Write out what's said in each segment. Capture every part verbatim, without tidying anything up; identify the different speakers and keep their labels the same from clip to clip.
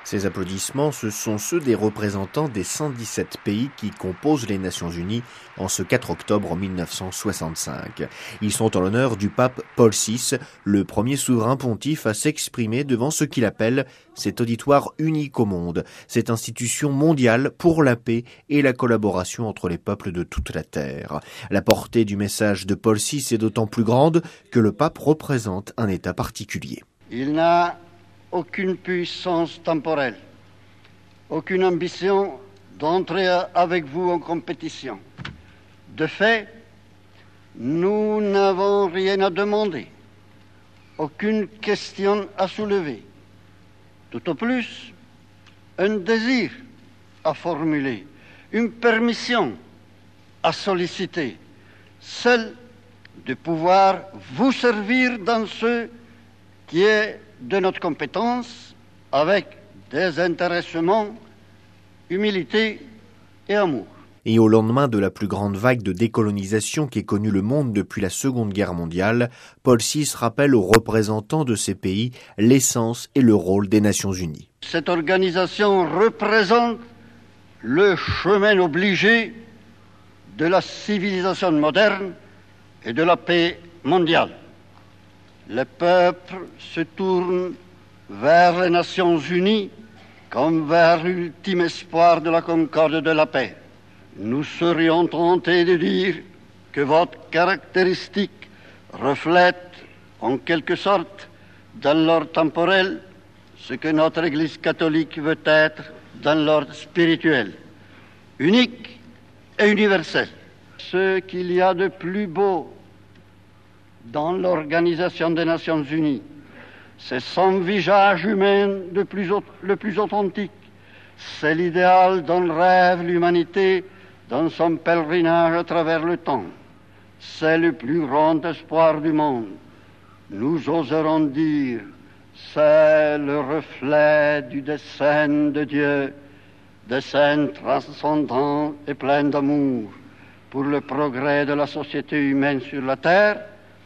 Speaker 1: Ces applaudissements, ce sont ceux des représentants des cent dix-sept pays qui composent les Nations Unies en ce quatre octobre mille neuf cent soixante-cinq. Ils sont en l'honneur du pape Paul six, le premier souverain pontife à s'exprimer devant ce qu'il appelle cet auditoire unique au monde, cette institution mondiale pour la paix et la collaboration entre les peuples de toute la terre. La portée du message de Paul six est d'autant plus grande que le pape représente un État particulier.
Speaker 2: Il n'a aucune puissance temporelle, aucune ambition d'entrer avec vous en compétition. De fait, nous n'avons rien à demander, aucune question à soulever, tout au plus un désir à formuler, une permission à solliciter, celle de pouvoir vous servir dans ce qui est de notre compétence avec désintéressement, humilité et amour.
Speaker 1: Et au lendemain de la plus grande vague de décolonisation qu'ait connue le monde depuis la Seconde Guerre mondiale, Paul six rappelle aux représentants de ces pays l'essence et le rôle des Nations Unies.
Speaker 2: Cette organisation représente le chemin obligé de la civilisation moderne et de la paix mondiale. Les peuples se tournent vers les Nations Unies comme vers l'ultime espoir de la concorde et de la paix. Nous serions tentés de dire que votre caractéristique reflète en quelque sorte dans l'ordre temporel ce que notre Église catholique veut être dans l'ordre spirituel, unique et universel. Ce qu'il y a de plus beau dans l'Organisation des Nations Unies, c'est son visage humain le plus, le plus authentique. C'est l'idéal dont rêve l'humanité dans son pèlerinage à travers le temps. C'est le plus grand espoir du monde. Nous oserons dire, c'est le reflet du dessein de Dieu, dessein transcendant et plein d'amour pour le progrès de la société humaine sur la terre,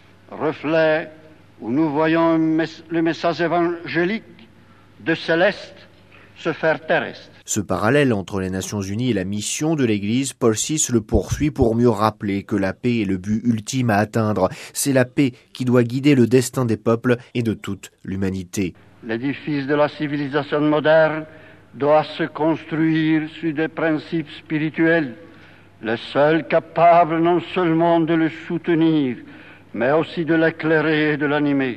Speaker 2: reflet où nous voyons le message évangélique de céleste se faire terrestre.
Speaker 1: Ce parallèle entre les Nations Unies et la mission de l'Église, Paul six le poursuit pour mieux rappeler que la paix est le but ultime à atteindre. C'est la paix qui doit guider le destin des peuples et de toute l'humanité.
Speaker 2: L'édifice de la civilisation moderne doit se construire sur des principes spirituels, les seuls capables non seulement de le soutenir, mais aussi de l'éclairer et de l'animer.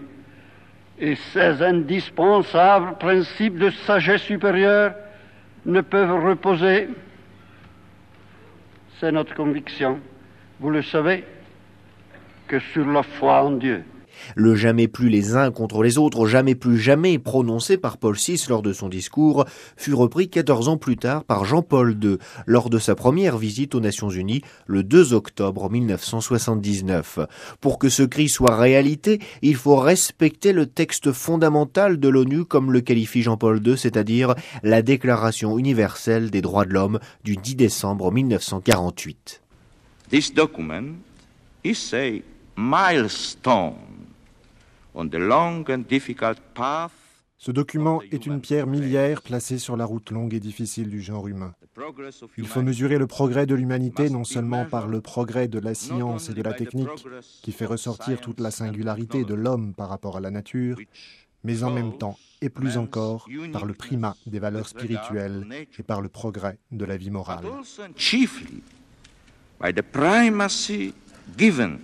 Speaker 2: Et ces indispensables principes de sagesse supérieure ne peuvent reposer, c'est notre conviction, vous le savez, que sur la foi en Dieu.
Speaker 1: Le jamais plus les uns contre les autres, jamais plus jamais prononcé par Paul six lors de son discours, fut repris quatorze ans plus tard par Jean-Paul deux lors de sa première visite aux Nations Unies le deux octobre mille neuf cent soixante-dix-neuf. Pour que ce cri soit réalité, il faut respecter le texte fondamental de l'ONU comme le qualifie Jean-Paul deux, c'est-à-dire la Déclaration universelle des droits de l'homme du dix décembre mille neuf cent quarante-huit.
Speaker 3: This document is a milestone on the long and difficult path.
Speaker 4: Ce document est une pierre miliaire placée sur la route longue et difficile du genre humain. Il faut mesurer le progrès de l'humanité non seulement par le progrès de la science et de la technique, qui fait ressortir toute la singularité de l'homme par rapport à la nature, mais en même temps, et plus encore, par le primat des valeurs spirituelles et par le progrès de la vie morale.
Speaker 3: Chiefly by the primacy given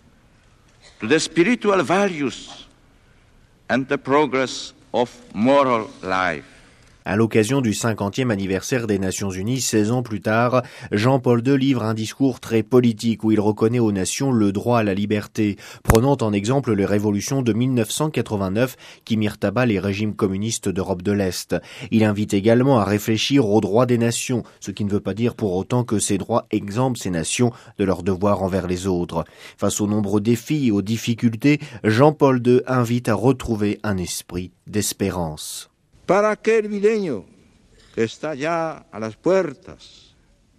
Speaker 3: to the spiritual values and the progress of moral life.
Speaker 1: À l'occasion du cinquantième anniversaire des Nations Unies, seize ans plus tard, Jean-Paul deux livre un discours très politique où il reconnaît aux nations le droit à la liberté, prenant en exemple les révolutions de mille neuf cent quatre-vingt-neuf qui mirent à bas les régimes communistes d'Europe de l'Est. Il invite également à réfléchir aux droits des nations, ce qui ne veut pas dire pour autant que ces droits exemptent ces nations de leurs devoirs envers les autres. Face aux nombreux défis et aux difficultés, Jean-Paul deux invite à retrouver un esprit d'espérance.
Speaker 5: Para aquel milenio que está ya a las puertas,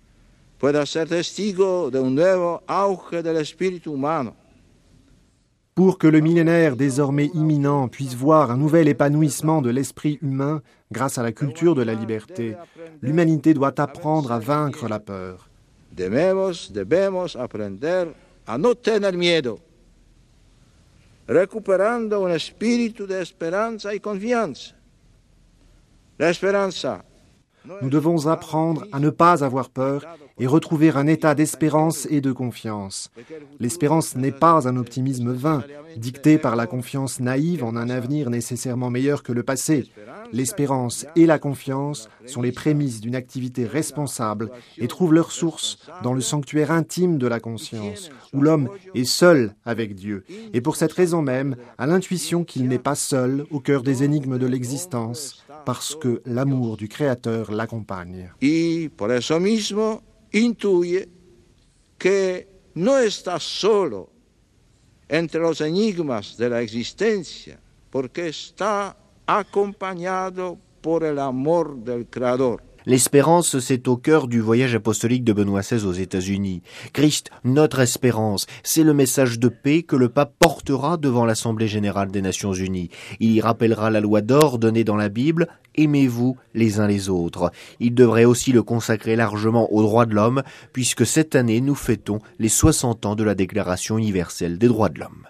Speaker 5: pueda ser testigo de un nuevo auge del espíritu humano,
Speaker 4: Pour que le millénaire désormais imminent puisse voir un nouvel épanouissement de l'esprit humain grâce à la culture de la liberté, l'humanité doit apprendre à vaincre la peur.
Speaker 5: Debemos, debemos aprender a no tener miedo, recuperando un espíritu de esperanza y confianza. La esperanza.
Speaker 4: Nous devons apprendre à ne pas avoir peur et retrouver un état d'espérance et de confiance. L'espérance n'est pas un optimisme vain, dicté par la confiance naïve en un avenir nécessairement meilleur que le passé. L'espérance et la confiance sont les prémices d'une activité responsable et trouvent leur source dans le sanctuaire intime de la conscience, où l'homme est seul avec Dieu, et pour cette raison même, à l'intuition qu'il n'est pas seul au cœur des énigmes de l'existence, parce que l'amour du Créateur l'accompagne.
Speaker 5: Y por eso mismo intuye que no está solo entre los enigmas de la existencia, porque está acompañado por el amor del Creador.
Speaker 1: L'espérance, c'est au cœur du voyage apostolique de Benoît seize aux États-Unis. Christ, notre espérance, c'est le message de paix que le pape portera devant l'Assemblée générale des Nations unies. Il y rappellera la loi d'or donnée dans la Bible, aimez-vous les uns les autres. Il devrait aussi le consacrer largement aux droits de l'homme, puisque cette année nous fêtons les soixante ans de la Déclaration universelle des droits de l'homme.